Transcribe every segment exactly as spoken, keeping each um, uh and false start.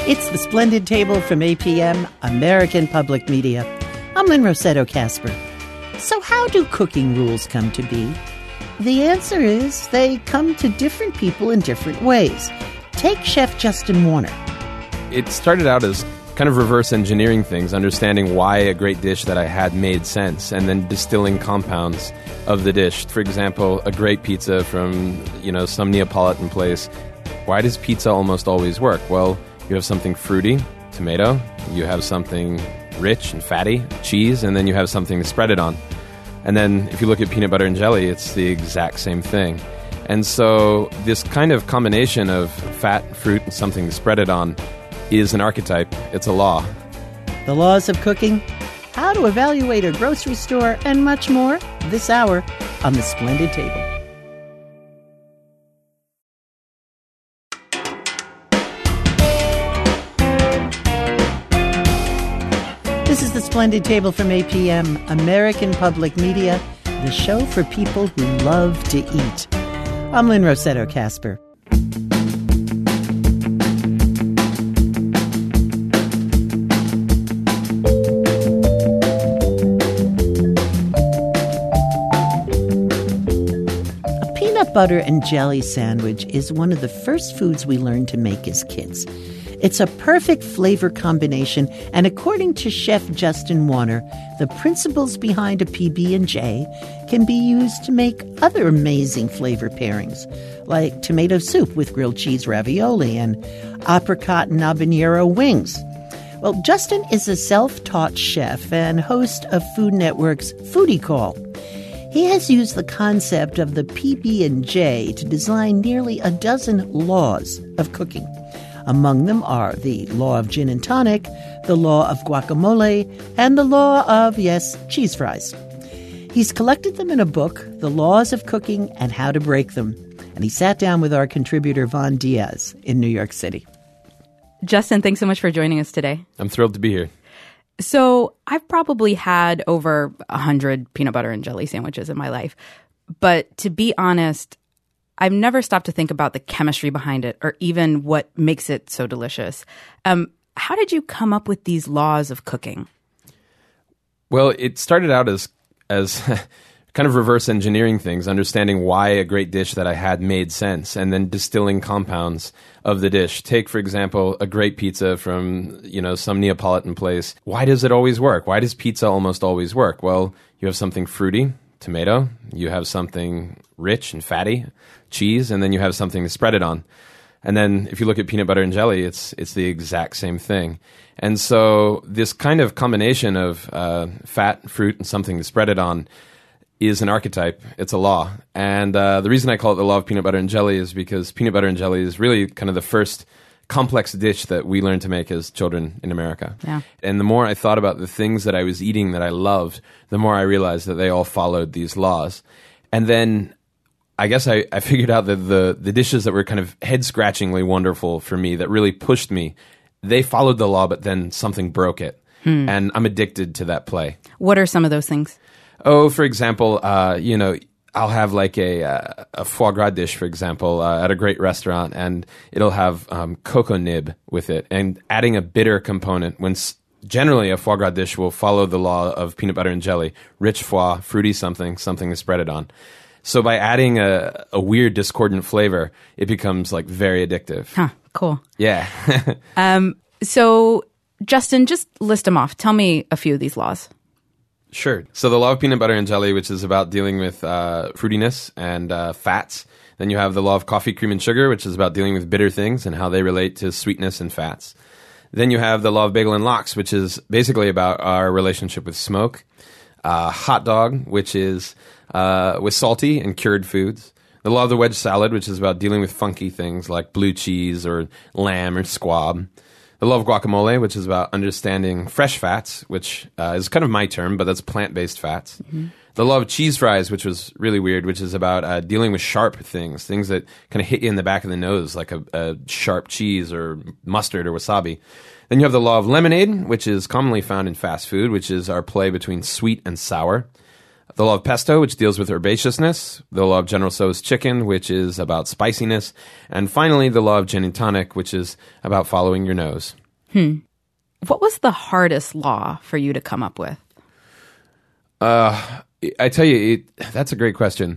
It's the Splendid Table from A P M, American Public Media. I'm Lynn Rossetto Kasper. So how do cooking rules come to be? The answer is they come to different people in different ways. Take Chef Justin Warner. It started out as kind of reverse engineering things, understanding why a great dish that I had made sense, and then distilling compounds of the dish. For example, a great pizza from, you know, some Neapolitan place. Why does pizza almost always work? Well, you have something fruity, tomato, you have something rich and fatty, cheese, and then you have something to spread it on. And then if you look at peanut butter and jelly, it's the exact same thing. And so this kind of combination of fat, fruit, and something to spread it on is an archetype. It's a law. The laws of cooking, how to evaluate a grocery store, and much more this hour on the Splendid Table. This is the Splendid Table from A P M, American Public Media, the show for people who love to eat. I'm Lynn Rossetto Kasper. A peanut butter and jelly sandwich is one of the first foods we learned to make as kids. It's a perfect flavor combination, and according to Chef Justin Warner, the principles behind a P B and J can be used to make other amazing flavor pairings, like tomato soup with grilled cheese ravioli and apricot and habanero wings. Well, Justin is a self-taught chef and host of Food Network's Foodie Call. He has used the concept of the P B and J to design nearly a dozen laws of cooking. Among them are the law of gin and tonic, the law of guacamole, and the law of, yes, cheese fries. He's collected them in a book, The Laws of Cooking and How to Break Them. And he sat down with our contributor, Von Diaz, in New York City. Justin, thanks so much for joining us today. I'm thrilled to be here. So I've probably had over one hundred peanut butter and jelly sandwiches in my life. But to be honest, I've never stopped to think about the chemistry behind it or even what makes it so delicious. Um, how did you come up with these laws of cooking? Well, it started out as as kind of reverse engineering things, understanding why a great dish that I had made sense, and then distilling compounds of the dish. Take, for example, a great pizza from, you know, some Neapolitan place. Why does it always work? Why does pizza almost always work? Well, you have something fruity, tomato, you have something rich and fatty, cheese, and then you have something to spread it on. And then if you look at peanut butter and jelly, it's it's the exact same thing. And so this kind of combination of uh, fat, fruit, and something to spread it on is an archetype. It's a law. And uh, the reason I call it the law of peanut butter and jelly is because peanut butter and jelly is really kind of the first complex dish that we learned to make as children in America. Yeah. And the more I thought about the things that I was eating that I loved, the more I realized that they all followed these laws. And then I guess I, I figured out that the, the dishes that were kind of head-scratchingly wonderful for me, that really pushed me, they followed the law, but then something broke it. Hmm. And I'm addicted to that play. What are some of those things? Oh, for example, uh, you know, I'll have like a, uh, a foie gras dish, for example, uh, at a great restaurant, and it'll have um, cocoa nib with it. And adding a bitter component, when s- generally a foie gras dish will follow the law of peanut butter and jelly, rich foie, fruity something, something to spread it on. So by adding a, a weird discordant flavor, it becomes like very addictive. Huh, cool. Yeah. um, so, Justin, just list them off. Tell me a few of these laws. Sure. So the law of peanut butter and jelly, which is about dealing with uh, fruitiness and uh, fats. Then you have the law of coffee, cream, and sugar, which is about dealing with bitter things and how they relate to sweetness and fats. Then you have the law of bagel and lox, which is basically about our relationship with smoke. Uh, hot dog, which is uh, with salty and cured foods. The law of the wedge salad, which is about dealing with funky things like blue cheese or lamb or squab. The law of guacamole, which is about understanding fresh fats, which uh, is kind of my term, but that's plant-based fats. Mm-hmm. The law of cheese fries, which was really weird, which is about uh, dealing with sharp things, things that kind of hit you in the back of the nose, like a, a sharp cheese or mustard or wasabi. Then you have the law of lemonade, which is commonly found in fast food, which is our play between sweet and sour. The law of pesto, which deals with herbaceousness. The law of General Tso's chicken, which is about spiciness. And finally, the law of gin and tonic, which is about following your nose. Hmm. What was the hardest law for you to come up with? Uh, I tell you, it, that's a great question.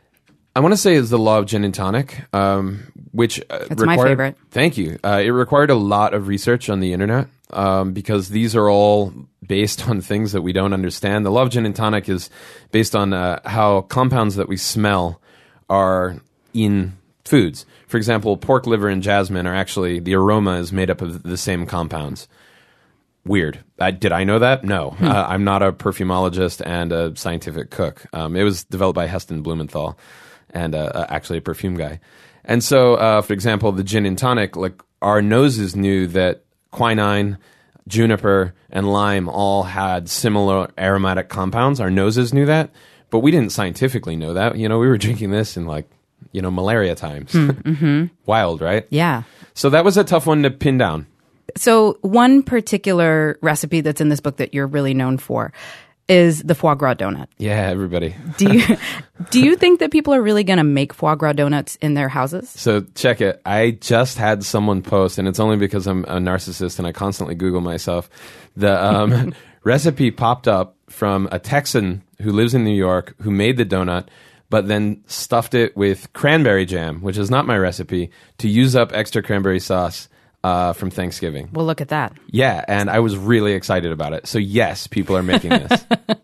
I want to say is the law of gin and tonic, um, which uh, It's required, my favorite. Thank you. Uh, it required a lot of research on the internet um, because these are all based on things that we don't understand. The law of gin and tonic is based on uh, how compounds that we smell are in foods. For example, pork liver and jasmine are actually, the aroma is made up of the same compounds. Weird. I, did I know that? No. Hmm. Uh, I'm not a perfumologist and a scientific cook. Um, it was developed by Heston Blumenthal, and uh, uh, actually a perfume guy. And so, uh, for example, the gin and tonic, like our noses knew that quinine, juniper, and lime all had similar aromatic compounds. Our noses knew that, but we didn't scientifically know that. You know, we were drinking this in like, you know, malaria times. Mm-hmm. Wild, right? Yeah. So that was a tough one to pin down. So one particular recipe that's in this book that you're really known for is the foie gras donut. Yeah, everybody. Do you do you think that people are really going to make foie gras donuts in their houses? So check it. I just had someone post, and it's only because I'm a narcissist and I constantly Google myself. The um, recipe popped up from a Texan who lives in New York who made the donut, but then stuffed it with cranberry jam, which is not my recipe, to use up extra cranberry sauce uh, from Thanksgiving. Well, look at that. Yeah, and I was really excited about it. So yes, people are making this.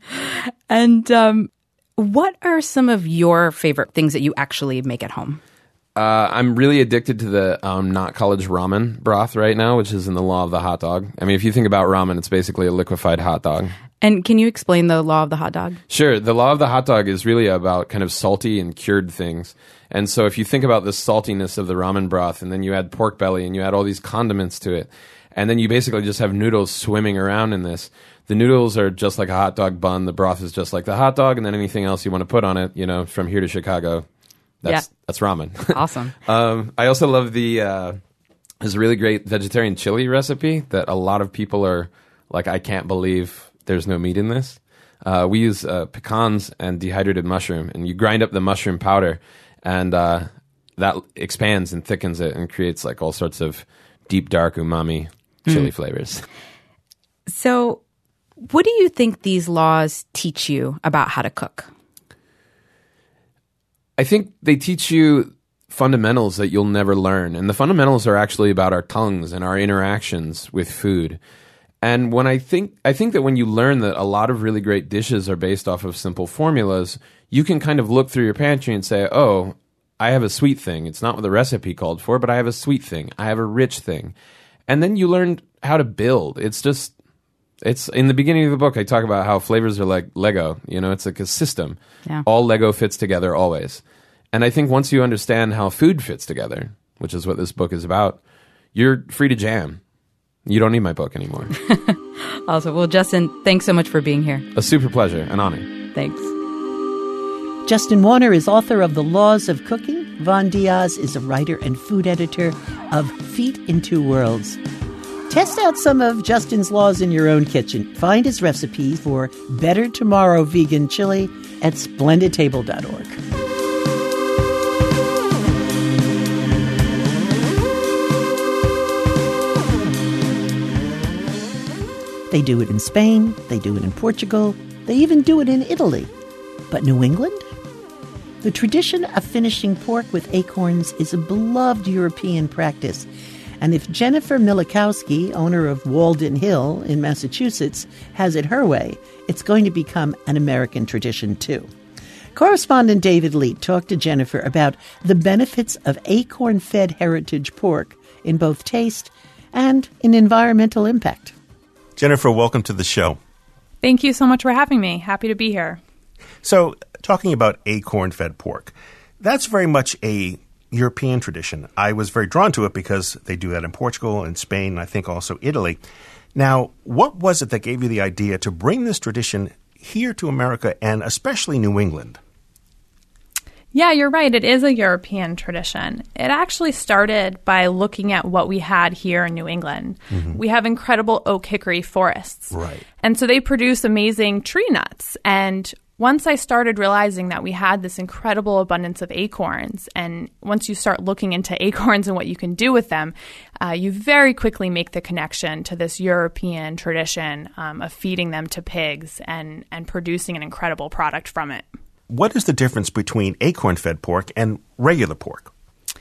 And um, what are some of your favorite things that you actually make at home? Uh, I'm really addicted to the um, Not College ramen broth right now, which is in the law of the hot dog. I mean, if you think about ramen, it's basically a liquefied hot dog. And can you explain the law of the hot dog? Sure. The law of the hot dog is really about kind of salty and cured things. And so if you think about the saltiness of the ramen broth, and then you add pork belly, and you add all these condiments to it, and then you basically just have noodles swimming around in this. The noodles are just like a hot dog bun. The broth is just like the hot dog, and then anything else you want to put on it, you know, from here to Chicago, that's yeah. that's ramen. Awesome. um, I also love the, uh, there's a really great vegetarian chili recipe that a lot of people are like, I can't believe there's no meat in this. Uh, we use uh, pecans and dehydrated mushroom, and you grind up the mushroom powder, and uh, that expands and thickens it and creates like all sorts of deep, dark umami chili mm. flavors. So what do you think these laws teach you about how to cook? I think they teach you fundamentals that you'll never learn. And the fundamentals are actually about our tongues and our interactions with food. And when I think I think that when you learn that a lot of really great dishes are based off of simple formulas, you can kind of look through your pantry and say, oh, I have a sweet thing. It's not what the recipe called for, but I have a sweet thing. I have a rich thing. And then you learn how to build. It's just, it's in the beginning of the book, I talk about how flavors are like Lego. You know, it's like a system. Yeah. All Lego fits together always. And I think once you understand how food fits together, which is what this book is about, you're free to jam. You don't need my book anymore. Also, well, Justin, thanks so much for being here. A super pleasure, an honor. Thanks. Justin Warner is author of The Laws of Cooking. Von Diaz is a writer and food editor of Feet in Two Worlds. Test out some of Justin's laws in your own kitchen. Find his recipe for Better Tomorrow Vegan Chili at splendid table dot org. They do it in Spain, they do it in Portugal, they even do it in Italy. But New England? The tradition of finishing pork with acorns is a beloved European practice. And if Jennifer Milikowski, owner of Walden Hill in Massachusetts, has it her way, it's going to become an American tradition too. Correspondent David Leet talked to Jennifer about the benefits of acorn-fed heritage pork in both taste and in environmental impact. Jennifer, welcome to the show. Thank you so much for having me. Happy to be here. So, talking about acorn-fed pork, that's very much a European tradition. I was very drawn to it because they do that in Portugal and Spain, and I think also Italy. Now, what was it that gave you the idea to bring this tradition here to America and especially New England? Yeah, you're right. It is a European tradition. It actually started by looking at what we had here in New England. Mm-hmm. We have incredible oak hickory forests. Right. And so they produce amazing tree nuts. And once I started realizing that we had this incredible abundance of acorns, and once you start looking into acorns and what you can do with them, uh, you very quickly make the connection to this European tradition um, of feeding them to pigs and, and producing an incredible product from it. What is the difference between acorn-fed pork and regular pork?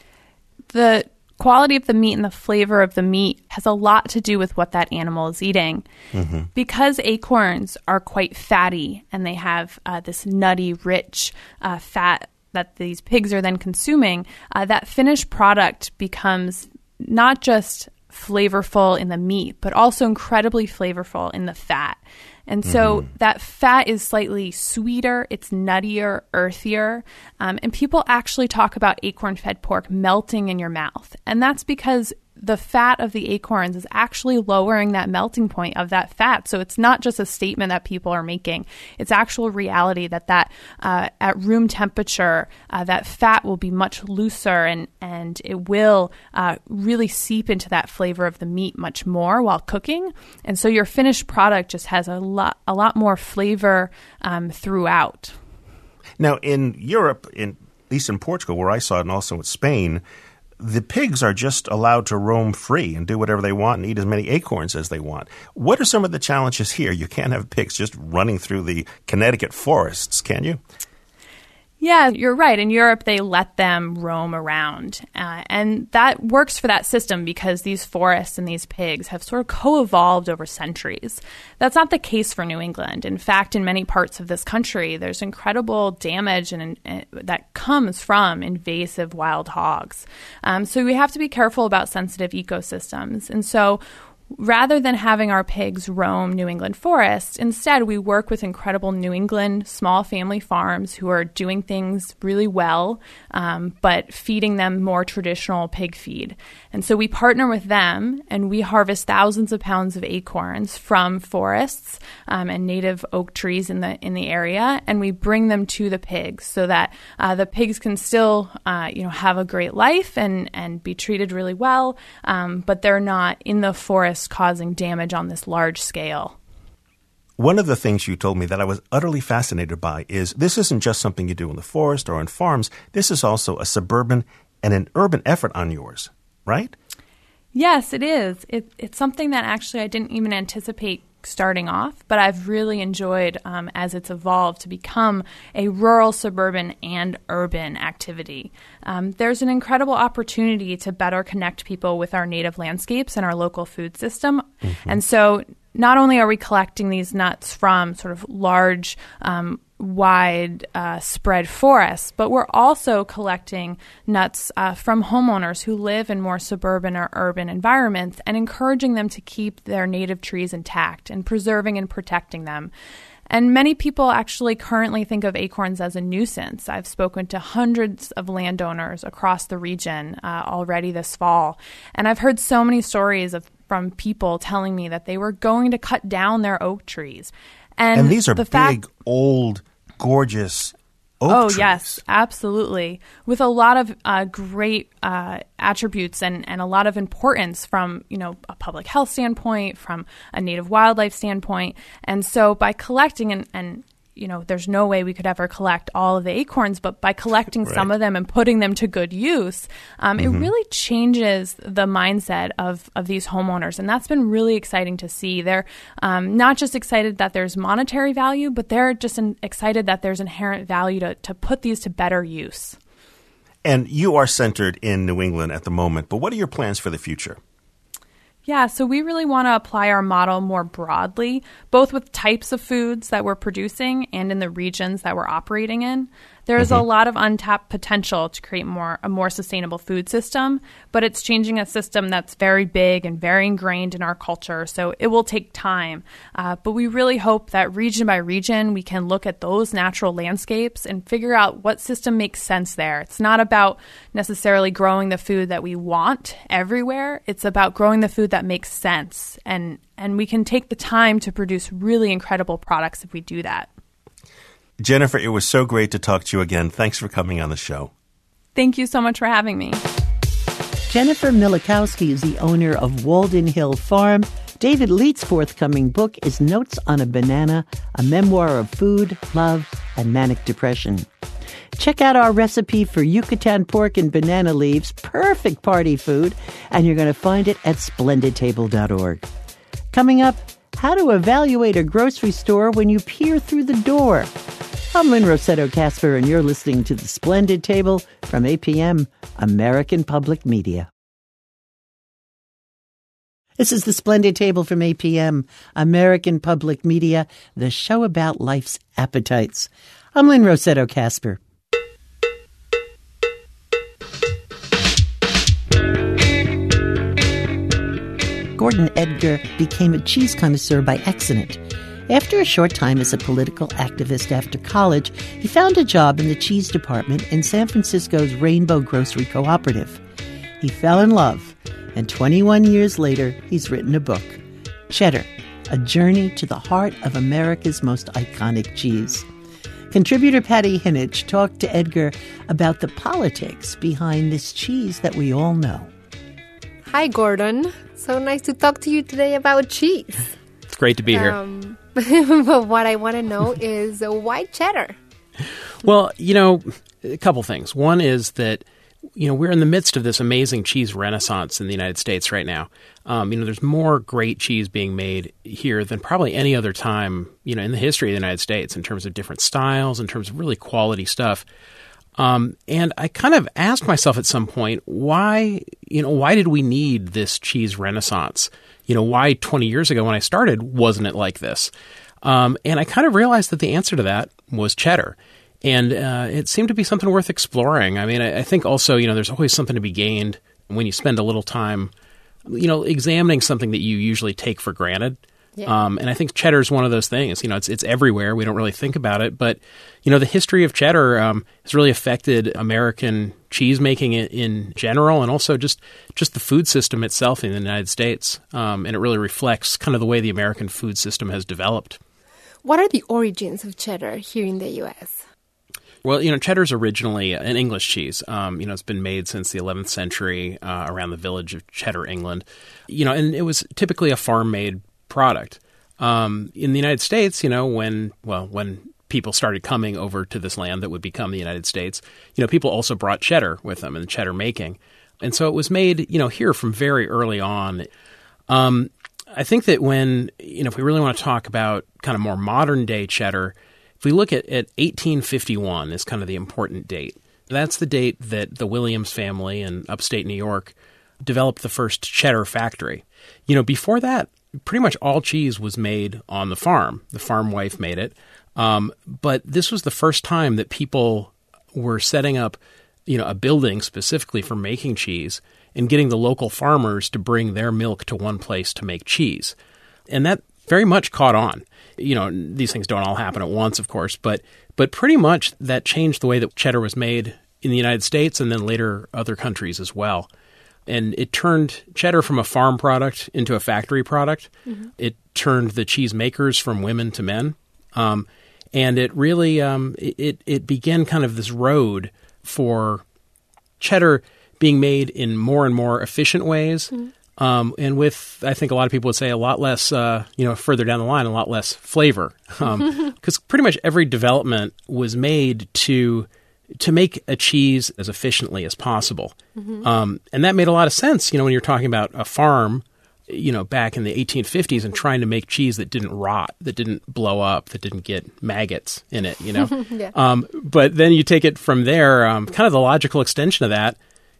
The quality of the meat and the flavor of the meat has a lot to do with what that animal is eating. Mm-hmm. Because acorns are quite fatty and they have uh, this nutty, rich uh, fat that these pigs are then consuming, uh, that finished product becomes not just flavorful in the meat, but also incredibly flavorful in the fat. And so mm-hmm. that fat is slightly sweeter, it's nuttier, earthier, um, and people actually talk about acorn-fed pork melting in your mouth. And that's because the fat of the acorns is actually lowering that melting point of that fat. So it's not just a statement that people are making. It's actual reality that, that uh, at room temperature, uh, that fat will be much looser and, and it will uh, really seep into that flavor of the meat much more while cooking. And so your finished product just has a lot, a lot more flavor um, throughout. Now, in Europe, in, at least in Portugal, where I saw it, and also in Spain, the pigs are just allowed to roam free and do whatever they want and eat as many acorns as they want. What are some of the challenges here? You can't have pigs just running through the Connecticut forests, can you? Yeah, you're right. In Europe, they let them roam around. Uh, and that works for that system because these forests and these pigs have sort of co-evolved over centuries. That's not the case for New England. In fact, in many parts of this country, there's incredible damage and, and that comes from invasive wild hogs. Um, so we have to be careful about sensitive ecosystems. And so rather than having our pigs roam New England forests, instead we work with incredible New England small family farms who are doing things really well, um, but feeding them more traditional pig feed. And so we partner with them and we harvest thousands of pounds of acorns from forests um, and native oak trees in the in the area, and we bring them to the pigs so that uh, the pigs can still uh, you know have a great life and, and be treated really well, um, but they're not in the forest causing damage on this large scale. One of the things you told me that I was utterly fascinated by is this isn't just something you do in the forest or on farms. This is also a suburban and an urban effort on yours, right? Yes, it is. It, it's something that actually I didn't even anticipate starting off, but I've really enjoyed um, as it's evolved to become a rural, suburban, and urban activity. Um, there's an incredible opportunity to better connect people with our native landscapes and our local food system. Mm-hmm. And so not only are we collecting these nuts from sort of large, um, wide uh, spread forests, but we're also collecting nuts uh, from homeowners who live in more suburban or urban environments and encouraging them to keep their native trees intact and preserving and protecting them. And many people actually currently think of acorns as a nuisance. I've spoken to hundreds of landowners across the region uh, already this fall, and I've heard so many stories of from people telling me that they were going to cut down their oak trees. And, and these are the big, fact- old, gorgeous oak oh, trees. yes, absolutely. With a lot of uh, great uh, attributes and, and a lot of importance from, you know, a public health standpoint, from a native wildlife standpoint. And so by collecting and, and you know, there's no way we could ever collect all of the acorns, but by collecting right. some of them and putting them to good use, um, mm-hmm. it really changes the mindset of, of these homeowners. And that's been really exciting to see. They're um, not just excited that there's monetary value, but they're just in, excited that there's inherent value to, to put these to better use. And you are centered in New England at the moment, but what are your plans for the future? Yeah, so we really want to apply our model more broadly, both with types of foods that we're producing and in the regions that we're operating in. There's mm-hmm. a lot of untapped potential to create more a more sustainable food system, but it's changing a system that's very big and very ingrained in our culture, so it will take time. Uh, but we really hope that region by region, we can look at those natural landscapes and figure out what system makes sense there. It's not about necessarily growing the food that we want everywhere. It's about growing the food that makes sense, and, and we can take the time to produce really incredible products if we do that. Jennifer, it was so great to talk to you again. Thanks for coming on the show. Thank you so much for having me. Jennifer Milikowski is the owner of Walden Hill Farm. David Leite's forthcoming book is Notes on a Banana, a memoir of food, love, and manic depression. Check out our recipe for Yucatan pork and banana leaves, perfect party food, and you're going to find it at splendid table dot org. Coming up, how to evaluate a grocery store when you peer through the door. I'm Lynn Rossetto Kasper, and you're listening to The Splendid Table from A P M, American Public Media. This is The Splendid Table from A P M, American Public Media, the show about life's appetites. I'm Lynn Rossetto Kasper. Gordon Edgar became a cheese connoisseur by accident. After a short time as a political activist after college, he found a job in the cheese department in San Francisco's Rainbow Grocery Cooperative. He fell in love, and twenty-one years later, he's written a book, Cheddar, A Journey to the Heart of America's Most Iconic Cheese. Contributor Patty Hinich talked to Edgar about the politics behind this cheese that we all know. Hi, Gordon. So nice to talk to you today about cheese. It's great to be here. Um, but what I want to know is uh, why cheddar? Well, you know, a couple things. One is that, you know, we're in the midst of this amazing cheese renaissance in the United States right now. Um, you know, there's more great cheese being made here than probably any other time, you know, in the history of the United States in terms of different styles, in terms of really quality stuff. Um, and I kind of asked myself at some point, why, you know, why did we need this cheese renaissance? You know, why twenty years ago when I started, wasn't it like this? Um, and I kind of realized that the answer to that was cheddar. And uh, it seemed to be something worth exploring. I mean, I, I think also, you know, there's always something to be gained when you spend a little time, you know, examining something that you usually take for granted. Yeah. Um, and I think cheddar is one of those things. You know, it's it's everywhere. We don't really think about it. But, you know, the history of cheddar um, has really affected American cheese making in, in general, and also just, just the food system itself in the United States. Um, and it really reflects kind of the way the American food system has developed. What are the origins of cheddar here in the U S? Well, you know, cheddar is originally an English cheese. Um, you know, it's been made since the eleventh century uh, around the village of Cheddar, England. You know, and it was typically a farm-made product. Um, in the United States, you know, when, well, when people started coming over to this land that would become the United States, you know, people also brought cheddar with them and cheddar making. And so it was made, you know, here from very early on. Um, I think that when, you know, if we really want to talk about kind of more modern day cheddar, if we look at, at eighteen fifty-one is kind of the important date. That's the date that the Williams family in upstate New York developed the first cheddar factory. You know, before that, pretty much all cheese was made on the farm. The farm wife made it. Um, but this was the first time that people were setting up, you know, a building specifically for making cheese and getting the local farmers to bring their milk to one place to make cheese. And that very much caught on. You know, these things don't all happen at once, of course, but but pretty much that changed the way that cheddar was made in the United States and then later other countries as well. And it turned cheddar from a farm product into a factory product. Mm-hmm. It turned the cheese makers from women to men. Um, and it really, um, it, it began kind of this road for cheddar being made in more and more efficient ways. Mm-hmm. Um, and with, I think a lot of people would say, a lot less, uh, you know, further down the line, a lot less flavor. Um, 'cause pretty much every development was made to to make a cheese as efficiently as possible. Mm-hmm. Um, and that made a lot of sense, you know, when you're talking about a farm, you know, back in the eighteen fifties and trying to make cheese that didn't rot, that didn't blow up, that didn't get maggots in it, you know. yeah. um, but then you take it from there, um, kind of the logical extension of that,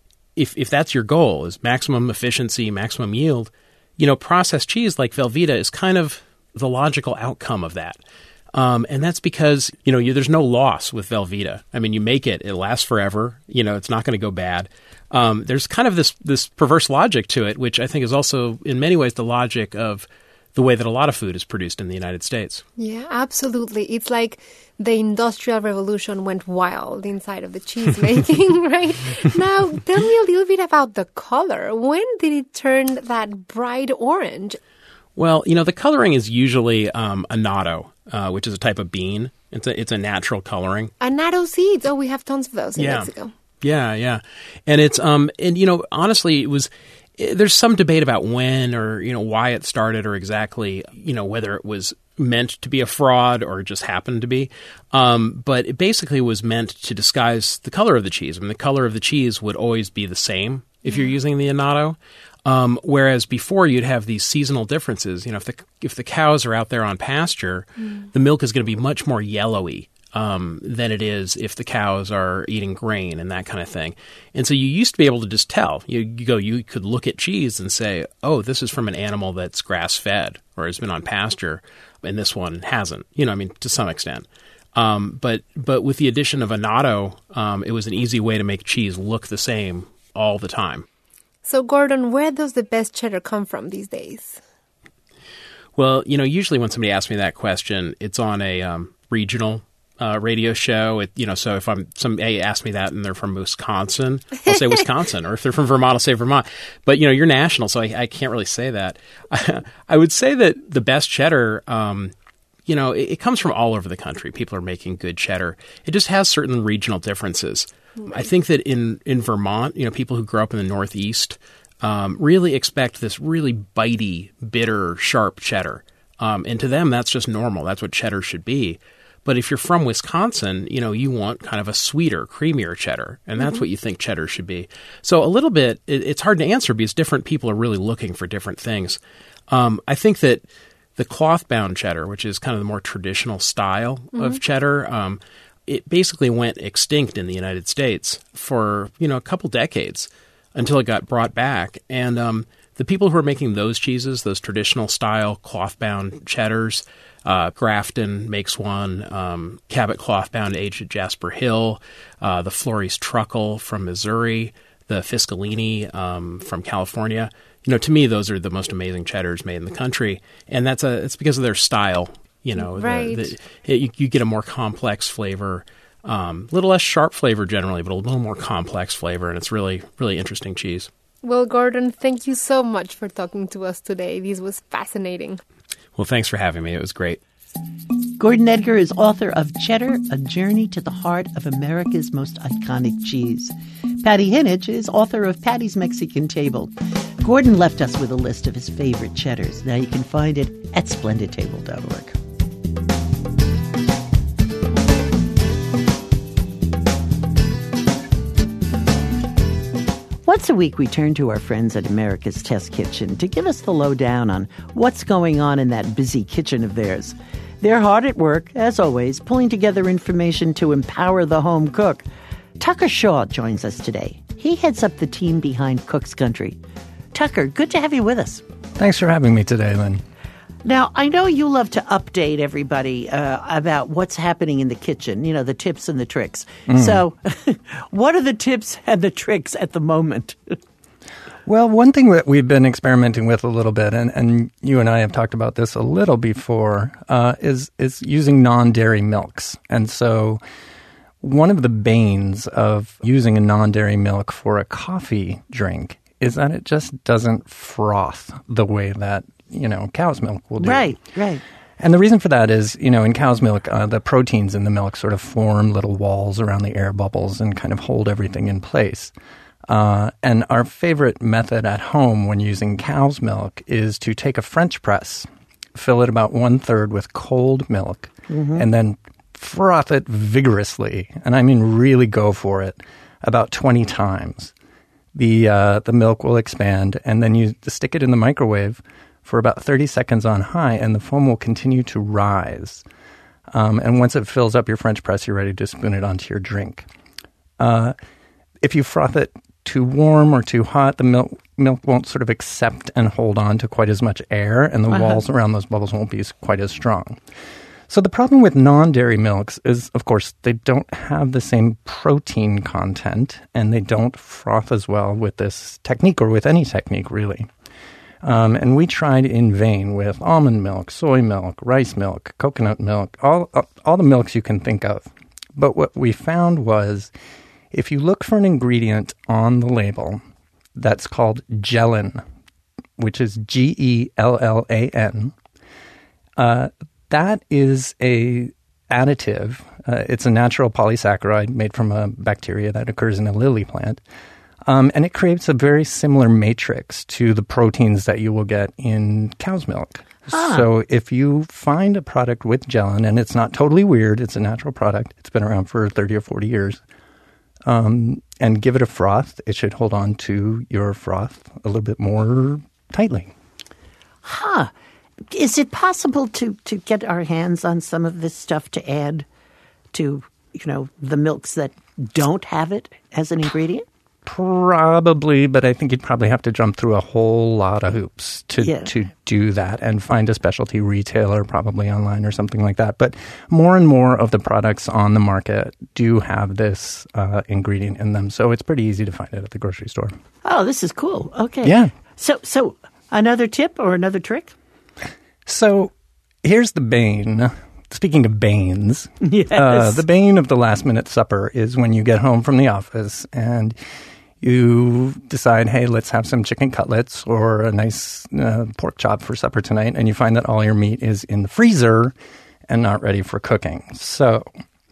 if if that's your goal, is maximum efficiency, maximum yield, you know, processed cheese like Velveeta is kind of the logical outcome of that. Um, and that's because, you know, you, there's no loss with Velveeta. I mean, you make it, it lasts forever. You know, it's not going to go bad. Um, there's kind of this this perverse logic to it, which I think is also, in many ways, the logic of the way that a lot of food is produced in the United States. Yeah, absolutely. It's like the Industrial Revolution went wild inside of the cheese making, right? Now, tell me a little bit about the color. When did it turn that bright orange? Well, you know, the coloring is usually um, annatto, uh, which is a type of bean. It's a it's a natural coloring. Annatto seeds. Oh, we have tons of those in yeah. Mexico. Yeah, yeah. And it's, um, and, you know, honestly, it was, there's some debate about when or, you know, why it started or exactly, you know, whether it was meant to be a fraud or just happened to be. Um, but it basically was meant to disguise the color of the cheese. I mean, the color of the cheese would always be the same if you're using the annatto. Um, whereas before you'd have these seasonal differences. You know, if the if the cows are out there on pasture, mm. the milk is going to be much more yellowy um, than it is if the cows are eating grain and that kind of thing. And so you used to be able to just tell. You, you go, you could look at cheese and say, oh, this is from an animal that's grass-fed or has been on pasture, and this one hasn't. You know, I mean, to some extent. Um, but but with the addition of annatto, um, it was an easy way to make cheese look the same all the time. So, Gordon, where does the best cheddar come from these days? Well, you know, usually when somebody asks me that question, it's on a um, regional uh, radio show. It, you know, so if I'm somebody asks me that and they're from Wisconsin, I'll say Wisconsin. Or if they're from Vermont, I'll say Vermont. But, you know, you're national, so I, I can't really say that. I would say that the best cheddar, um, you know, it, it comes from all over the country. People are making good cheddar. It just has certain regional differences. Right. I think that in, in Vermont, you know, people who grow up in the Northeast um, really expect this really bitey, bitter, sharp cheddar. Um, and to them, that's just normal. That's what cheddar should be. But if you're from Wisconsin, you know, you want kind of a sweeter, creamier cheddar. And that's mm-hmm. what you think cheddar should be. So a little bit, it, it's hard to answer because different people are really looking for different things. Um, I think that the cloth-bound cheddar, which is kind of the more traditional style mm-hmm. of cheddar, um, it basically went extinct in the United States for, you know, a couple decades until it got brought back. And um, the people who are making those cheeses, those traditional style cloth-bound cheddars, uh, Grafton makes one, um, Cabot cloth-bound aged at Jasper Hill, uh, the Flores Truckle from Missouri, the Fiscalini um, from California. You know, to me, those are the most amazing cheddars made in the country. And that's a it's because of their style. You know, right. the, the, you, you get a more complex flavor, a um, little less sharp flavor generally, but a little more complex flavor, and it's really, really interesting cheese. Well, Gordon, thank you so much for talking to us today. This was fascinating. Well, thanks for having me. It was great. Gordon Edgar is author of Cheddar, A Journey to the Heart of America's Most Iconic Cheese. Patty Hinnage is author of Patty's Mexican Table. Gordon left us with a list of his favorite cheddars. Now you can find it at splendid table dot org. Once a week, we turn to our friends at America's Test Kitchen to give us the lowdown on what's going on in that busy kitchen of theirs. They're hard at work, as always, pulling together information to empower the home cook. Tucker Shaw joins us today. He heads up the team behind Cook's Country. Tucker, good to have you with us. Thanks for having me today, Lynn. Now, I know you love to update everybody uh, about what's happening in the kitchen, you know, the tips and the tricks. Mm. So what are the tips and the tricks at the moment? Well, one thing that we've been experimenting with a little bit, and, and you and I have talked about this a little before, uh, is, is using non-dairy milks. And so one of the banes of using a non-dairy milk for a coffee drink is that it just doesn't froth the way that, you know, cow's milk will do. Right, right. And the reason for that is, you know, in cow's milk, uh, the proteins in the milk sort of form little walls around the air bubbles and kind of hold everything in place. Uh, and our favorite method at home when using cow's milk is to take a French press, fill it about one-third with cold milk, mm-hmm. and then froth it vigorously. And I mean really go for it about twenty times. The, uh, the milk will expand, and then you stick it in the microwave for about thirty seconds on high, and the foam will continue to rise. Um, and once it fills up your French press, you're ready to spoon it onto your drink. Uh, if you froth it too warm or too hot, the milk milk won't sort of accept and hold on to quite as much air, and the uh-huh. walls around those bubbles won't be quite as strong. So the problem with non-dairy milks is, of course, they don't have the same protein content, and they don't froth as well with this technique, or with any technique, really. Um, and we tried in vain with almond milk, soy milk, rice milk, coconut milk, all all the milks you can think of. But what we found was, if you look for an ingredient on the label that's called gellin, which is G E L L A N, uh, that is a additive. Uh, it's a natural polysaccharide made from a bacteria that occurs in a lily plant. Um, and it creates a very similar matrix to the proteins that you will get in cow's milk. Ah. So if you find a product with gelatin, and it's not totally weird, it's a natural product, it's been around for thirty or forty years, um, and give it a froth, it should hold on to your froth a little bit more tightly. Huh. Is it possible to, to get our hands on some of this stuff to add to, you know, the milks that don't have it as an ingredient? Probably, but I think you'd probably have to jump through a whole lot of hoops to Yeah. to do that and find a specialty retailer probably online or something like that. But more and more of the products on the market do have this uh, ingredient in them, so it's pretty easy to find it at the grocery store. Oh, this is cool. Okay. Yeah. So, so another tip or another trick? So here's the bane. Speaking of banes, Yes. uh, the bane of the last minute supper is when you get home from the office and you decide, hey, let's have some chicken cutlets or a nice uh, pork chop for supper tonight, and you find that all your meat is in the freezer and not ready for cooking. So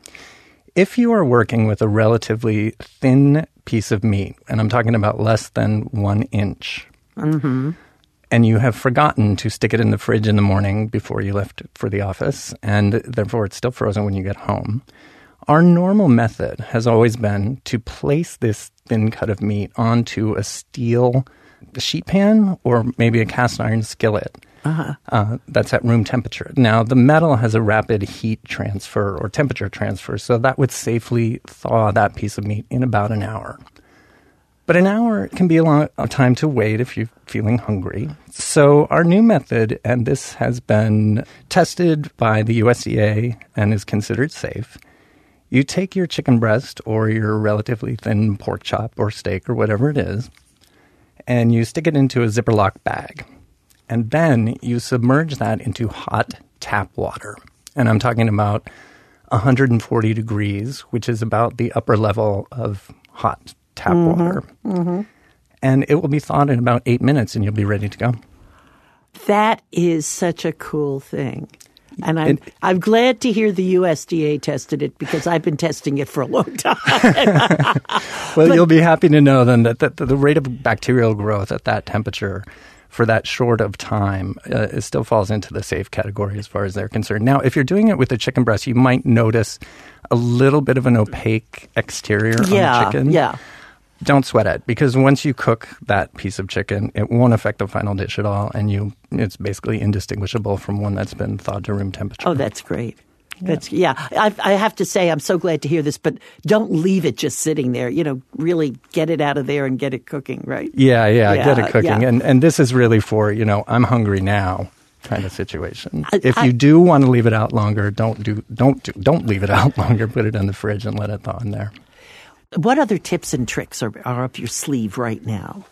if you are working with a relatively thin piece of meat, and I'm talking about less than one inch, Mm-hmm. and you have forgotten to stick it in the fridge in the morning before you left for the office, and therefore it's still frozen when you get home, our normal method has always been to place this thin cut of meat onto a steel sheet pan or maybe a cast iron skillet. Uh-huh. Uh, that's at room temperature. Now, the metal has a rapid heat transfer or temperature transfer, so that would safely thaw that piece of meat in about an hour. But an hour can be a long time to wait if you're feeling hungry. So our new method, and this has been tested by the U S D A and is considered safe, you take your chicken breast or your relatively thin pork chop or steak or whatever it is, and you stick it into a Ziploc bag. And then you submerge that into hot tap water. And I'm talking about one hundred forty degrees, which is about the upper level of hot tap Mm-hmm. water. Mm-hmm. And it will be thawed in about eight minutes and you'll be ready to go. That is such a cool thing. And I'm, It- I'm glad to hear the U S D A tested it because I've been testing it for a long time. Well, you'll be happy to know then that the, the rate of bacterial growth at that temperature for that short of time uh, it still falls into the safe category as far as they're concerned. Now, if you're doing it with a chicken breast, you might notice a little bit of an opaque exterior yeah, on the chicken. yeah. Don't sweat it, because once you cook that piece of chicken, it won't affect the final dish at all, and you it's basically indistinguishable from one that's been thawed to room temperature. Oh, that's great. That's yeah. I, I have to say, I'm so glad to hear this, but don't leave it just sitting there. You know, really get it out of there and get it cooking, right? Yeah, yeah, Yeah, get it cooking. yeah. And and this is really for, you know, I'm hungry now kind of situation. I- if I- you do want to leave it out longer, don't do don't do, don't leave it out longer. Put it in the fridge and let it thaw in there. What other tips and tricks are, are up your sleeve right now?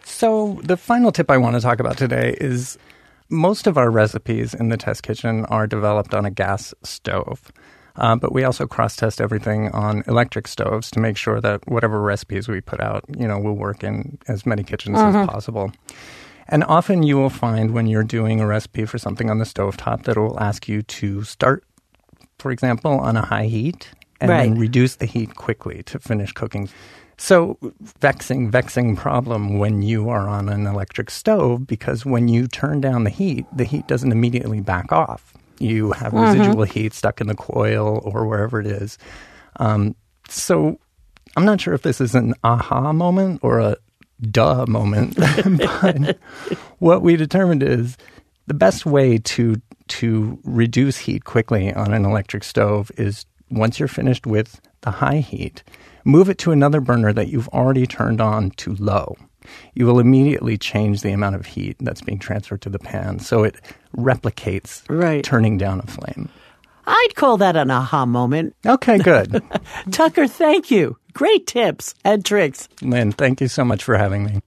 So the final tip I want to talk about today is most of our recipes in the test kitchen are developed on a gas stove. Uh, but we also cross-test everything on electric stoves to make sure that whatever recipes we put out, you know, will work in as many kitchens as possible. And often you will find when you're doing a recipe for something on the stovetop that it will ask you to start, for example, on a high heat and Right. then reduce the heat quickly to finish cooking. So vexing, vexing problem when you are on an electric stove, because when you turn down the heat, the heat doesn't immediately back off. You have residual heat stuck in the coil or wherever it is. Um, so I'm not sure if this is an aha moment or a duh moment, but what we determined is the best way to to reduce heat quickly on an electric stove is once you're finished with the high heat, move it to another burner that you've already turned on to low. You will immediately change the amount of heat that's being transferred to the pan, so it replicates Right. turning down a flame. I'd call that an aha moment. Okay, good. Tucker, thank you. Great tips and tricks. Lynn, thank you so much for having me.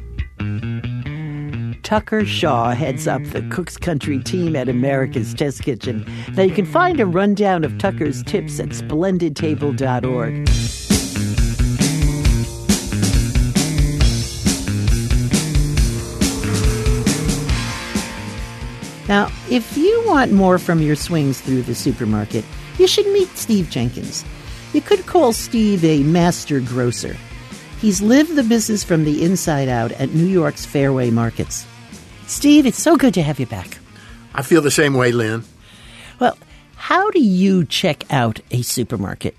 Tucker Shaw heads up the Cook's Country team at America's Test Kitchen. Now you can find a rundown of Tucker's tips at splendid table dot org. Now, if you want more from your swings through the supermarket, you should meet Steve Jenkins. You could call Steve a master grocer. He's lived the business from the inside out at New York's Fairway markets. Steve, it's so good to have you back. I feel the same way, Lynn. Well, how do you check out a supermarket?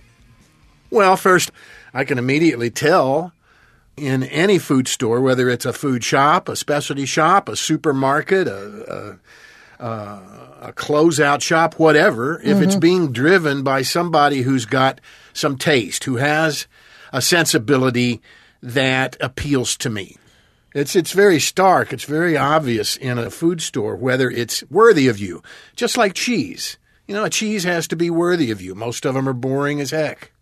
Well, first, I can immediately tell in any food store, whether it's a food shop, a specialty shop, a supermarket, a, a, a, a closeout shop, whatever, if mm-hmm. it's being driven by somebody who's got some taste, who has a sensibility that appeals to me. It's it's very stark. It's very obvious in a food store whether it's worthy of you. Just like cheese. You know, a cheese has to be worthy of you. Most of them are boring as heck.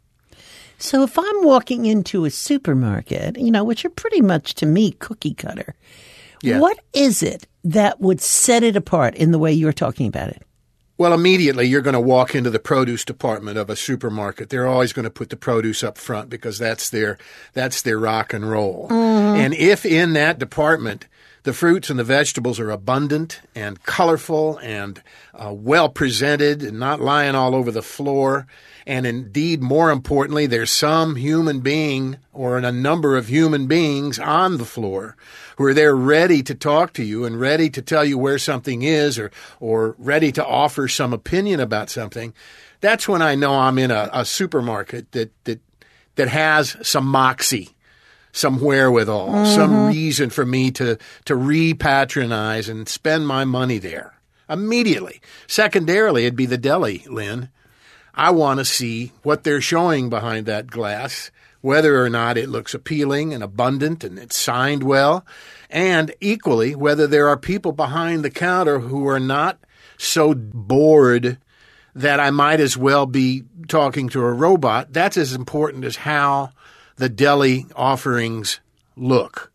So if I'm walking into a supermarket, you know, which are pretty much, to me, cookie cutter, yeah. what is it that would set it apart in the way you're talking about it? Well, immediately you're going to walk into the produce department of a supermarket. They're always going to put the produce up front because that's their that's their rock and roll. Mm-hmm. And if in that department the fruits and the vegetables are abundant and colorful and uh, well presented and not lying all over the floor, and indeed, more importantly, there's some human being or a number of human beings on the floor who are there ready to talk to you and ready to tell you where something is or or ready to offer some opinion about something, that's when I know I'm in a, a supermarket that, that that has some moxie, some wherewithal, mm-hmm. some reason for me to, to re-patronize and spend my money there immediately. Secondarily, it'd be the deli, Lynn. I want to see what they're showing behind that glass, whether or not it looks appealing and abundant and it's signed well, and equally, whether there are people behind the counter who are not so bored that I might as well be talking to a robot. That's as important as how the deli offerings look.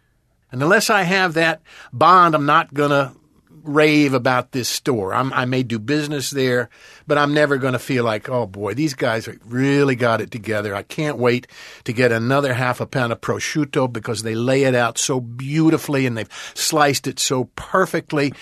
And unless I have that bond, I'm not going to rave about this store. I'm, I may do business there, but I'm never going to feel like, oh boy, these guys really got it together. I can't wait to get another half a pound of prosciutto because they lay it out so beautifully and they've sliced it so perfectly.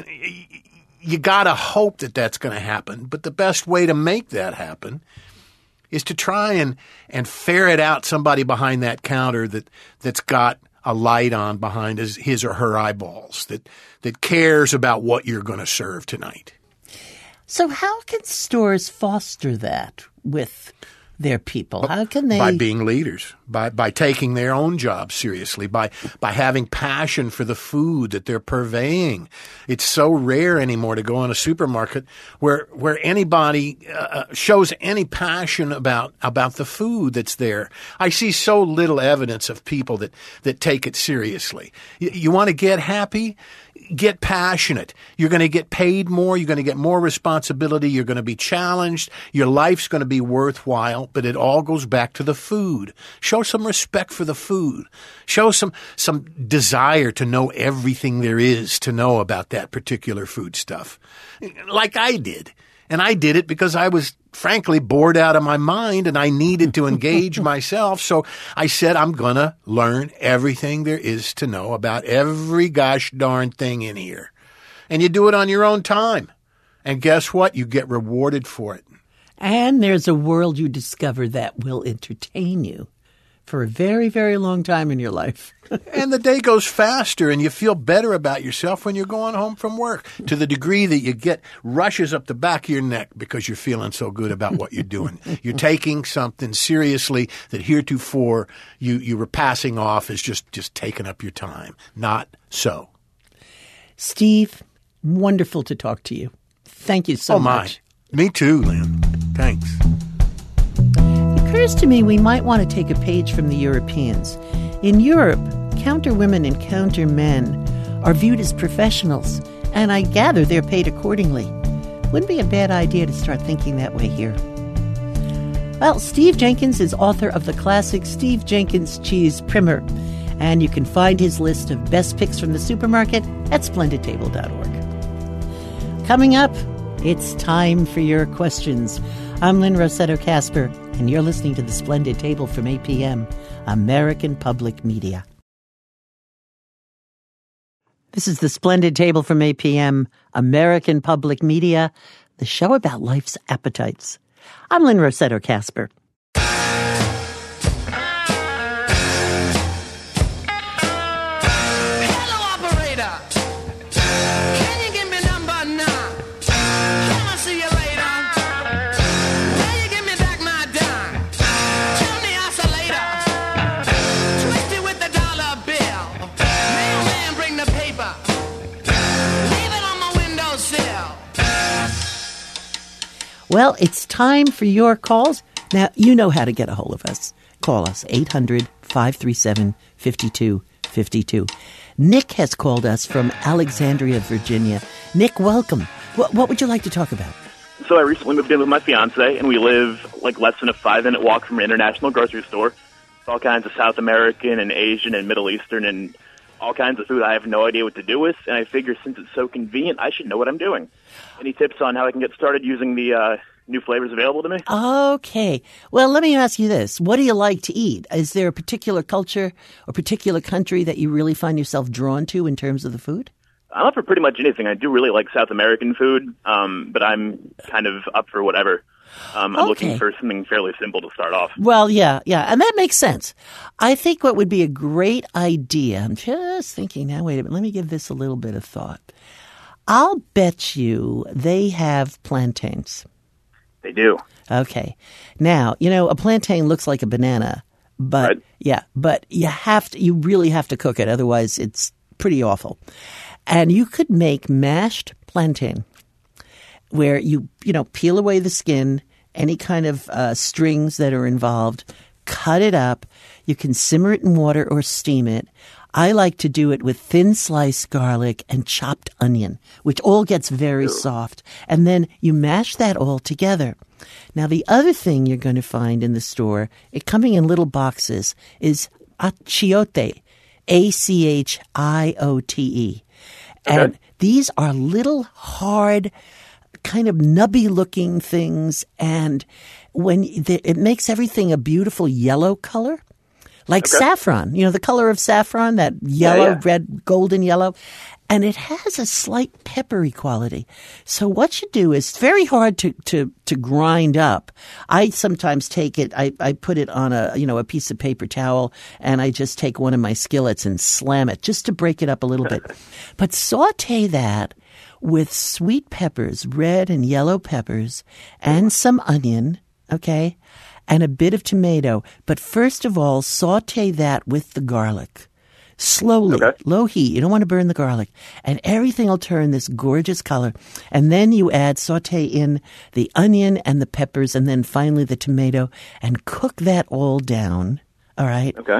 You got to hope that that's going to happen, but the best way to make that happen is to try and, and ferret out somebody behind that counter that, that's got a light on behind his, his or her eyeballs, that, that cares about what you're going to serve tonight. So how can stores foster that with their people? How can they? By being leaders, by by taking their own job seriously, by by having passion for the food that they're purveying. It's so rare anymore to go in a supermarket where where anybody uh, shows any passion about about the food that's there. I see so little evidence of people that that take it seriously. You, you want to get happy? Get passionate. You're going to get paid more. You're going to get more responsibility. You're going to be challenged. Your life's going to be worthwhile, but it all goes back to the food. Show some respect for the food. Show some, some desire to know everything there is to know about that particular food stuff. Like I did. And I did it because I was frankly bored out of my mind and I needed to engage myself. So I said, I'm going to learn everything there is to know about every gosh darn thing in here. And you do it on your own time. And guess what? You get rewarded for it. And there's a world you discover that will entertain you for a very, very long time in your life. And the day goes faster and you feel better about yourself when you're going home from work, to the degree that you get rushes up the back of your neck because you're feeling so good about what you're doing. You're taking something seriously that heretofore you, you were passing off as just, just taking up your time. Not so. Steve, wonderful to talk to you. Thank you so oh, my. much. Me too, Lynn. Thanks. It occurs to me we might want to take a page from the Europeans. In Europe, counter women and counter men are viewed as professionals, and I gather they're paid accordingly. Wouldn't be a bad idea to start thinking that way here. Well, Steve Jenkins is author of the classic Steve Jenkins Cheese Primer, and you can find his list of best picks from the supermarket at splendid table dot org. Coming up, it's time for your questions. I'm Lynn Rossetto Kasper, and you're listening to The Splendid Table from A P M, American Public Media. This is The Splendid Table from A P M, American Public Media, the show about life's appetites. I'm Lynn Rossetto Kasper. Hello, operator. Can you give me number Well, it's time for your calls. Now, you know how to get a hold of us. Call us, eight hundred, five three seven, five two five two. Nick has called us from Alexandria, Virginia. Nick, welcome. What, what would you like to talk about? So I recently moved in with my fiance, and we live like less than a five-minute walk from an international grocery store. It's all kinds of South American and Asian and Middle Eastern and all kinds of food I have no idea what to do with, and I figure since it's so convenient, I should know what I'm doing. Any tips on how I can get started using the uh, new flavors available to me? Okay. Well, let me ask you this. What do you like to eat? Is there a particular culture or particular country that you really find yourself drawn to in terms of the food? I'm up for pretty much anything. I do really like South American food, um, but I'm kind of up for whatever. Um, I'm Okay. looking for something fairly simple to start off. Well, yeah, yeah, and that makes sense. I think what would be a great idea, I'm just thinking now, wait a minute, let me give this a little bit of thought. I'll bet you they have plantains. They do. Okay. Now, you know, a plantain looks like a banana, but Right. yeah, but you have to, you really have to cook it. Otherwise, it's pretty awful. And you could make mashed plantain where you, you know, peel away the skin, any kind of uh, strings that are involved, cut it up. You can simmer it in water or steam it. I like to do it with thin sliced garlic and chopped onion, which all gets very soft. And then you mash that all together. Now, the other thing you're going to find in the store, it coming in little boxes, is achiote, A C H I O T E. And these are little hard, kind of nubby looking things. And when the, it makes everything a beautiful yellow color. Like Okay. saffron, you know, the color of saffron, that yellow, yeah. red, golden yellow. And it has a slight peppery quality. So what you do is, it's very hard to, to, to grind up. I sometimes take it, I, I put it on a, you know, a piece of paper towel, and I just take one of my skillets and slam it just to break it up a little bit. But saute that with sweet peppers, red and yellow peppers, and some onion, okay? And a bit of tomato. But first of all, saute that with the garlic. Slowly, Okay. low heat. You don't want to burn the garlic. And everything will turn this gorgeous color. And then you add, saute in the onion and the peppers, and then finally the tomato, and cook that all down. All right? Okay.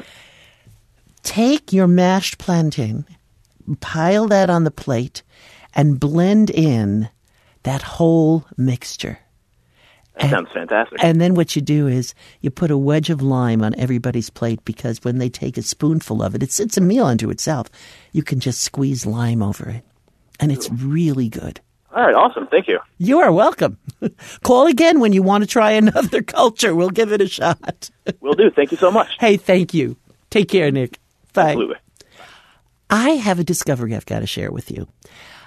Take your mashed plantain, pile that on the plate, and blend in that whole mixture. That sounds fantastic. And then what you do is you put a wedge of lime on everybody's plate, because when they take a spoonful of it, it's it's a meal unto itself. You can just squeeze lime over it, and it's really good. All right, awesome. Thank you. You are welcome. Call again when you want to try another culture. We'll give it a shot. Will do. Thank you so much. Hey, thank you. Take care, Nick. Bye. Absolutely. I have a discovery I've got to share with you.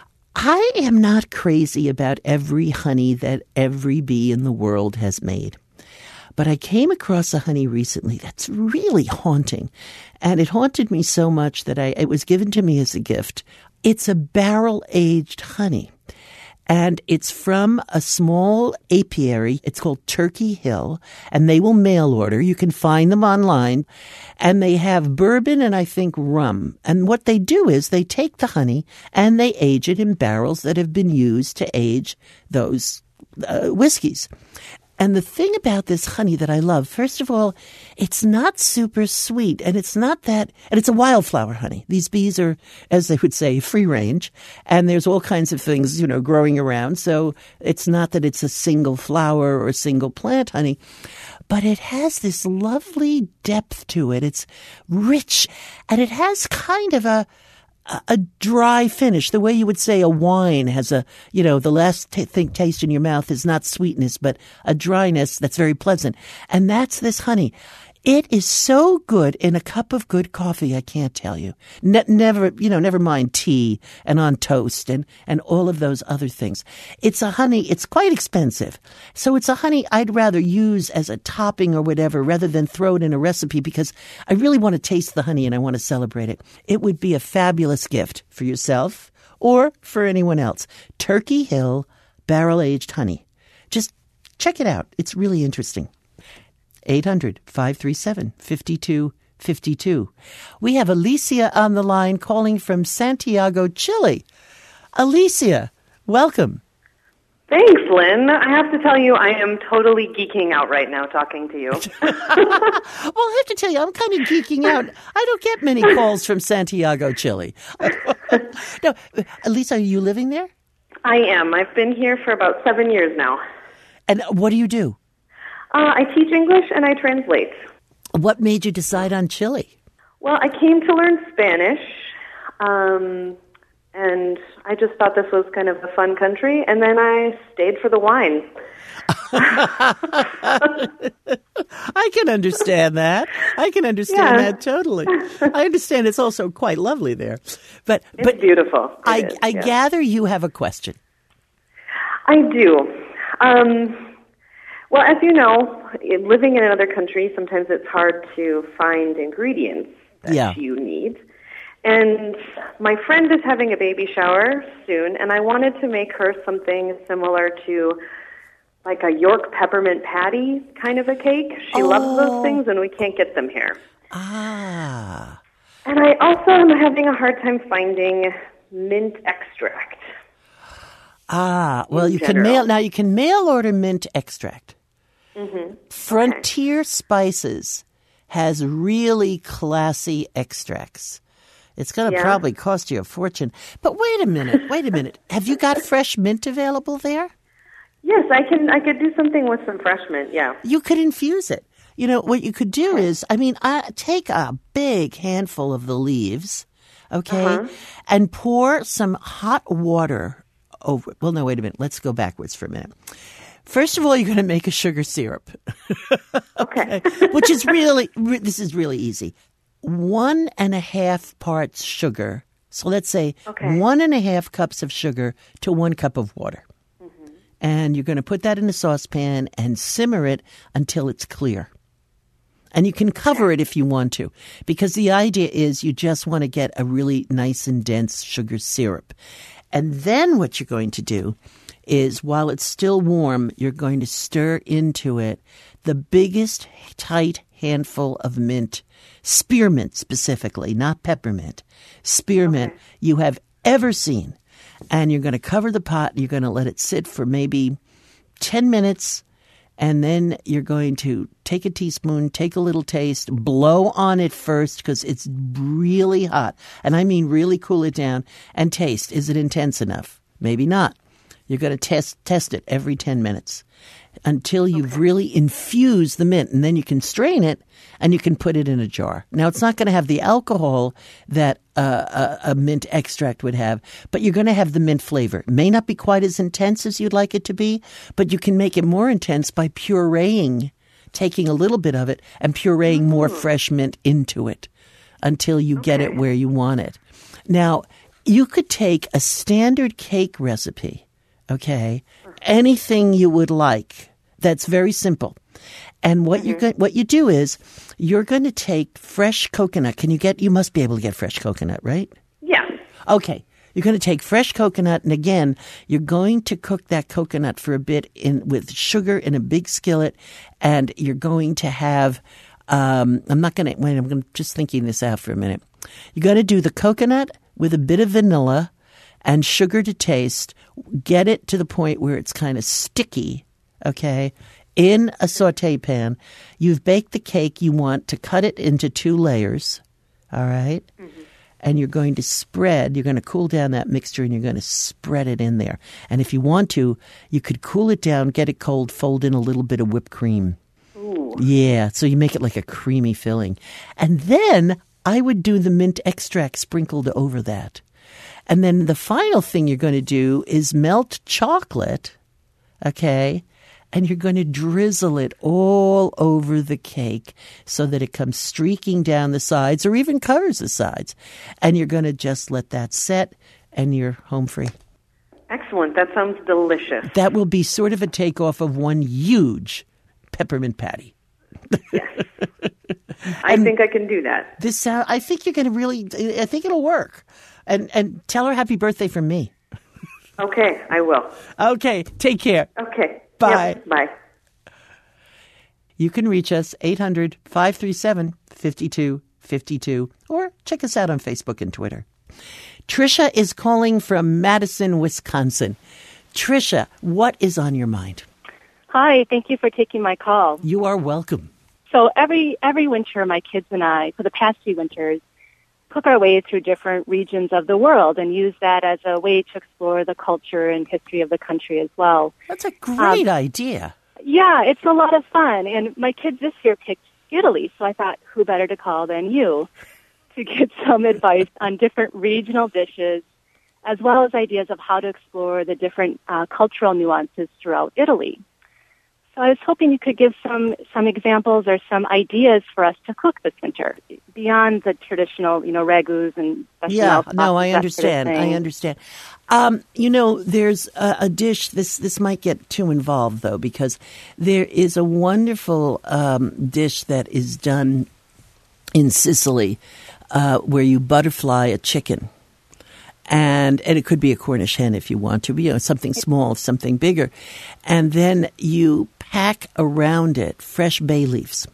I am not crazy about every honey that every bee in the world has made. But I came across a honey recently that's really haunting. And it haunted me so much that I, it was given to me as a gift. It's a barrel-aged honey. And it's from a small apiary. It's called Turkey Hill, and they will mail order. You can find them online. And they have bourbon and I think rum. And what they do is they take the honey and they age it in barrels that have been used to age those uh, whiskeys. And the thing about this honey that I love, first of all, it's not super sweet, and it's not that, and it's a wildflower honey. These bees are, as they would say, free range, and there's all kinds of things, you know, growing around. So it's not that it's a single flower or a single plant honey, but it has this lovely depth to it. It's rich, and it has kind of a, a dry finish, the way you would say a wine has a, you know, the last t- thing taste in your mouth is not sweetness, but a dryness that's very pleasant. And that's this honey. It is so good in a cup of good coffee, I can't tell you. Ne- never, you know, never mind tea and on toast and, and all of those other things. It's a honey, it's quite expensive. So it's a honey I'd rather use as a topping or whatever rather than throw it in a recipe, because I really want to taste the honey and I want to celebrate it. It would be a fabulous gift for yourself or for anyone else. Turkey Hill barrel-aged honey. Just check it out. It's really interesting. eight hundred, five three seven, five two five two. We have Alicia on the line calling from Santiago, Chile. Alicia, welcome. Thanks, Lynn. I have to tell you, I am totally geeking out right now talking to you. Well, I have to tell you, I'm kind of geeking out. I don't get many calls from Santiago, Chile. No, Lisa, are you living there? I am. I've been here for about seven years now. And what do you do? Uh, I teach English and I translate. What made you decide on Chile? Well, I came to learn Spanish, um, and I just thought this was kind of a fun country, and then I stayed for the wine. I can understand that. I can understand Yeah. that totally. I understand it's also quite lovely there. But It's but beautiful. It I is, I yeah. gather you have a question. I do. Um, well, as you know, in- living in another country, sometimes it's hard to find ingredients that Yeah. you need. And my friend is having a baby shower soon, and I wanted to make her something similar to like a York peppermint patty kind of a cake. She loves Oh. those things, and we can't get them here. Ah. And I also am having a hard time finding mint extract. Ah, well, In you can general. mail now. You can mail order mint extract. Mm-hmm. Frontier Spices has really classy extracts. It's going to Yeah. probably cost you a fortune. But wait a minute, wait a minute. Have you got fresh mint available there? Yes, I can. I could do something with some fresh mint. Yeah. You could infuse it. You know, what you could do is, I mean, I, take a big handful of the leaves, okay, Uh-huh. and pour some hot water over it. Well, no, wait a minute. Let's go backwards for a minute. First of all, you're going to make a sugar syrup. Okay. Which is really, re- this is really easy. One and a half parts sugar. So let's say Okay. one and a half cups of sugar to one cup of water. Mm-hmm. And you're going to put that in a saucepan and simmer it until it's clear. And you can cover it if you want to, because the idea is you just want to get a really nice and dense sugar syrup. And then what you're going to do is, while it's still warm, you're going to stir into it the biggest tight handful of mint, spearmint specifically, not peppermint, spearmint you have ever seen. And you're going to cover the pot. You're going to let it sit for maybe ten minutes. And then you're going to take a teaspoon, take a little taste, blow on it first because it's really hot. And I mean really cool it down and taste. Is it intense enough? Maybe not. You're going to test test it every ten minutes until you've really infused the mint. And then you can strain it and you can put it in a jar. Now, it's not going to have the alcohol that uh, a, a mint extract would have, but you're going to have the mint flavor. It may not be quite as intense as you'd like it to be, but you can make it more intense by pureeing, taking a little bit of it and pureeing more fresh mint into it until you get it where you want it. Now, you could take a standard cake recipe, okay, anything you would like. That's very simple. And what you go- what you do is you're going to take fresh coconut. Can you get? You must be able to get fresh coconut, right? Yeah. Okay. You're going to take fresh coconut, and again, you're going to cook that coconut for a bit in with sugar in a big skillet, and you're going to have. Um, I'm not going to wait. I'm going to just thinking this out for a minute. You're going to do the coconut with a bit of vanilla and sugar to taste. Get it to the point where it's kind of sticky. Okay. In a saute pan, you've baked the cake. You want to cut it into two layers. All right. Mm-hmm. And you're going to spread, you're going to cool down that mixture and you're going to spread it in there. And if you want to, you could cool it down, get it cold, fold in a little bit of whipped cream. Ooh. Yeah. So you make it like a creamy filling. And then I would do the mint extract sprinkled over that. And then the final thing you're going to do is melt chocolate. Okay. And you're going to drizzle it all over the cake so that it comes streaking down the sides or even covers the sides. And you're going to just let that set and you're home free. Excellent. That sounds delicious. That will be sort of a takeoff of one huge peppermint patty. I think I can do that. This sound, I think you're going to really, I think it'll work. And and tell her happy birthday from me. Okay, I will. Okay, take care. Okay. Bye. Yep, bye. You can reach us eight hundred, five three seven, five two five two or check us out on Facebook and Twitter. Tricia is calling from Madison, Wisconsin. Tricia, what is on your mind? Hi, thank you for taking my call. You are welcome. So every every winter, my kids and I, for the past few winters, cook our way through different regions of the world and use that as a way to explore the culture and history of the country as well. That's a great Um, idea. Yeah, it's a lot of fun. And my kids this year picked Italy, so I thought, who better to call than you to get some advice on different regional dishes, as well as ideas of how to explore the different uh, cultural nuances throughout Italy. So I was hoping you could give some, some examples or some ideas for us to cook this winter, beyond the traditional, you know, ragus and Yeah, bechamel no, sauces, I that understand. sort of I thing. understand. Um, you know, there's a, a dish. This this might get too involved though, because there is a wonderful um, dish that is done in Sicily, uh, where you butterfly a chicken. And and it could be a Cornish hen if you want to, you know, something small, something bigger. And then you pack around it fresh bay leaves.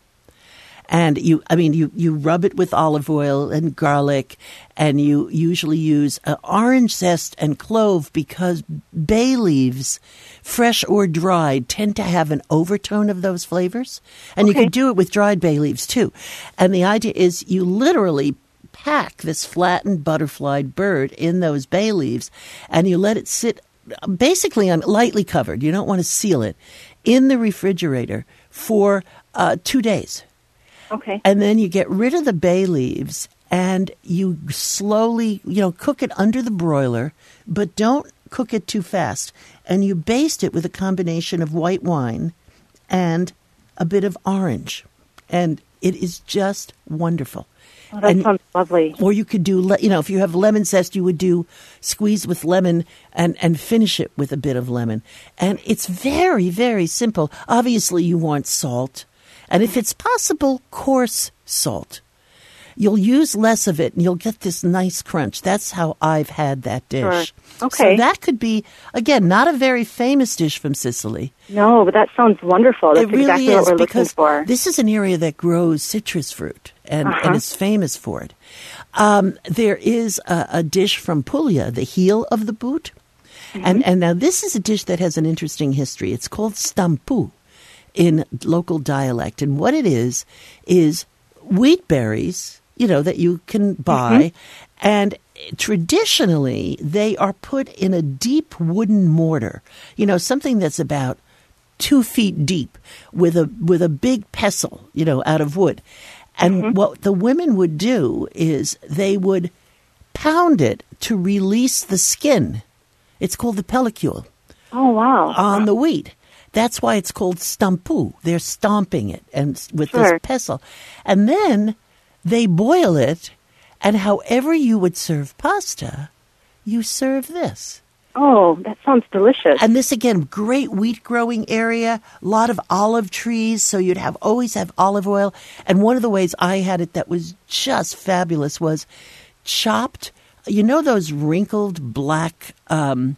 And you, I mean, you, you rub it with olive oil and garlic, and you usually use uh, orange zest and clove because bay leaves, fresh or dried, tend to have an overtone of those flavors. And you Okay. can do it with dried bay leaves too. And the idea is you literally pack this flattened butterflied bird in those bay leaves, and you let it sit basically on lightly covered. You don't want to seal it in the refrigerator for uh, two days. Okay. And then you get rid of the bay leaves and you slowly, you know, cook it under the broiler, but don't cook it too fast. And you baste it with a combination of white wine and a bit of orange. And it is just wonderful. Oh, that And- sounds lovely. Or you could do, le- you know, if you have lemon zest, you would do squeeze with lemon and, and finish it with a bit of lemon. And it's very, very simple. Obviously, you want salt. And if it's possible, coarse salt. You'll use less of it and you'll get this nice crunch. That's how I've had that dish. Sure. Okay. So that could be, again, not a very famous dish from Sicily. No, but that sounds wonderful. That's It really exactly is, what we're looking because for. this is an area that grows citrus fruit and, Uh-huh. and is famous for it. Um, there is a, a dish from Puglia, the heel of the boot. Mm-hmm. And, and now this is a dish that has an interesting history. It's called stampu in local dialect. And what it is, is wheat berries, you know, that you can buy. Mm-hmm. And traditionally, they are put in a deep wooden mortar, you know, something that's about two feet deep with a with a big pestle, you know, out of wood. And Mm-hmm. what the women would do is they would pound it to release the skin. It's called the pellicule Oh, wow. on the wheat. That's why it's called stampu. They're stomping it and s- with Sure. this pestle. And then they boil it, and however you would serve pasta, you serve this. Oh, that sounds delicious. And this, again, great wheat growing area, a lot of olive trees, so you'd have always have olive oil. And one of the ways I had it that was just fabulous was chopped, you know those wrinkled black um,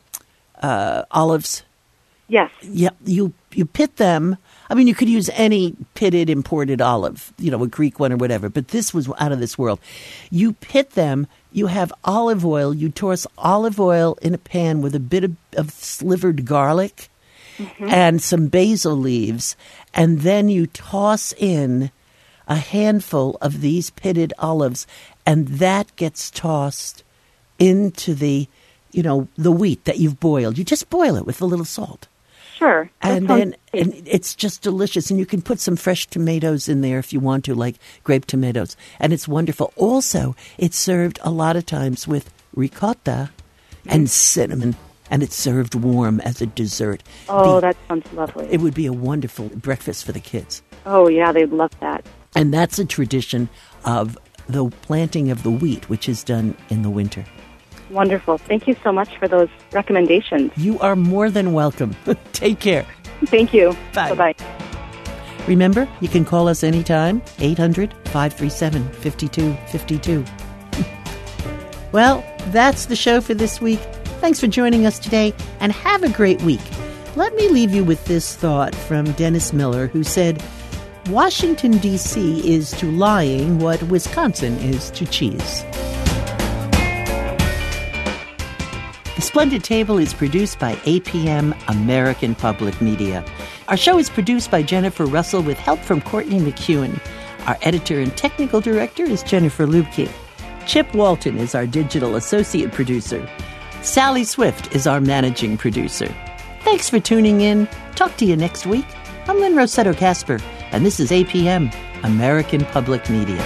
uh, olives? Yes. Yeah, you you pit them. I mean, you could use any pitted imported olive, you know, a Greek one or whatever, but this was out of this world. You pit them, you have olive oil, you toss olive oil in a pan with a bit of, of slivered garlic and some basil leaves, and then you toss in a handful of these pitted olives, and that gets tossed into the, you know, the wheat that you've boiled. You just boil it with a little salt. Sure. That And sounds then great. and it's just delicious. And you can put some fresh tomatoes in there if you want to, like grape tomatoes. And it's wonderful. Also, it's served a lot of times with ricotta and cinnamon. And it's served warm as a dessert. Oh, The- that sounds lovely. It would be a wonderful breakfast for the kids. Oh, yeah, they'd love that. And that's a tradition of the planting of the wheat, which is done in the winter. Wonderful. Thank you so much for those recommendations. You are more than welcome. Take care. Thank you. Bye. Bye-bye. Remember, you can call us anytime, eight hundred, five three seven, five two five two. Well, that's the show for this week. Thanks for joining us today, and have a great week. Let me leave you with this thought from Dennis Miller, who said, Washington, D C is to lying what Wisconsin is to cheese. The The Splendid Table is produced by A P M, American Public Media. Our show is produced by Jennifer Russell with help from Courtney McEwen. Our editor and technical director is Jennifer Lubke. Chip Walton is our digital associate producer. Sally Swift is our managing producer. Thanks for tuning in. Talk to you next week. I'm Lynn Rossetto Kasper, and this is A P M, American Public Media.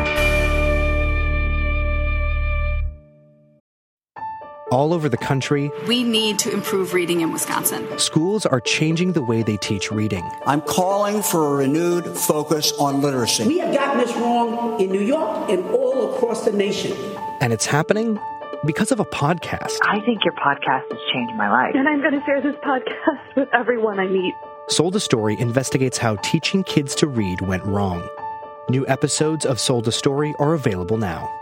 All over the country, we need to improve reading in Wisconsin. Schools are changing the way they teach reading. I'm calling for a renewed focus on literacy. We have gotten this wrong in New York and all across the nation. And it's happening because of a podcast. I think your podcast has changed my life. And I'm going to share this podcast with everyone I meet. Sold a Story investigates how teaching kids to read went wrong. New episodes of Sold a Story are available now.